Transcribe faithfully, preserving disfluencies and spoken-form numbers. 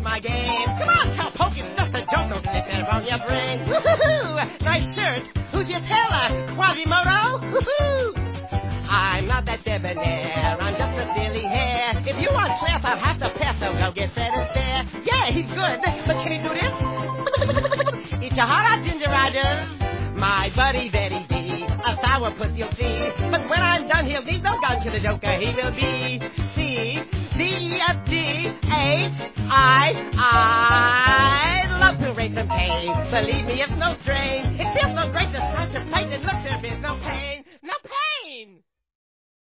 with my game. Come on, cowpoke, it's just a joke. Don't slip that on your brain. Woo-hoo-hoo! Nice shirt. Who's your tailor? Quasimodo? Woo-hoo! I'm not that debonair. I'm just a silly hair. If you want class, I'll have to pass. So go get Fred Astaire. Yeah, he's good. But can he do this? Eat your heart out, Ginger Rogers. My buddy Betty B. A sour puss you'll see. But when I'm done, he'll need no gun to the joker. He will be C, D, E, F, G, H, I, I. Love to raise some cane. Believe me, it's no strain.